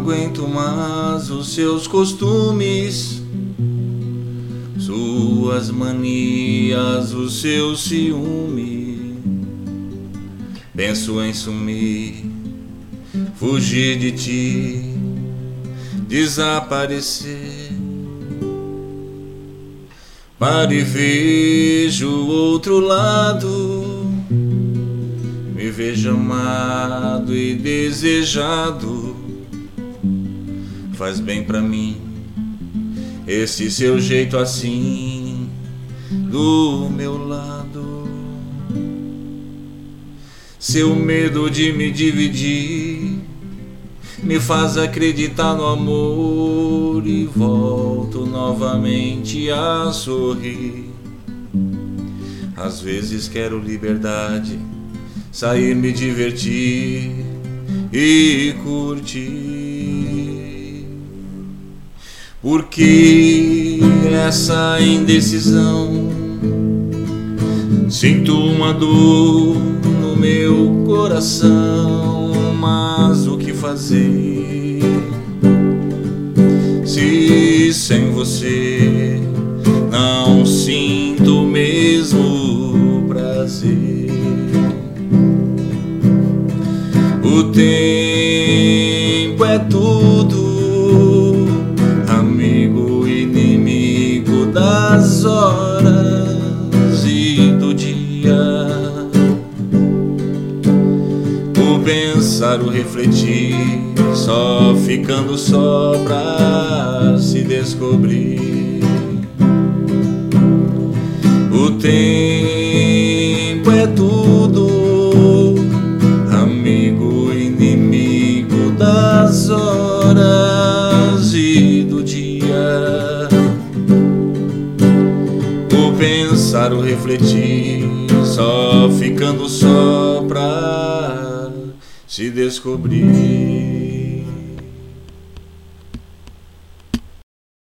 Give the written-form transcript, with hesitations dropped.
aguento mais os seus costumes, suas manias, o seu ciúme. Penso em sumir, fugir de ti, desaparecer. Paro e vejo o outro lado, me vejo amado e desejado. Faz bem pra mim esse seu jeito assim do meu lado. Seu medo de me dividir me faz acreditar no amor e volto novamente a sorrir. Às vezes quero liberdade, sair, me divertir e curtir. Por que essa indecisão? Sinto uma dor no meu coração, mas o que fazer se sem você não sinto o mesmo prazer? O tempo é tudo, amigo e inimigo das horas e do dia. O pensar, o refletir, só ficando só pra se descobrir. O tempo é tudo, amigo e inimigo das horas e do dia. O pensar, o refletir, só ficando só pra se descobrir.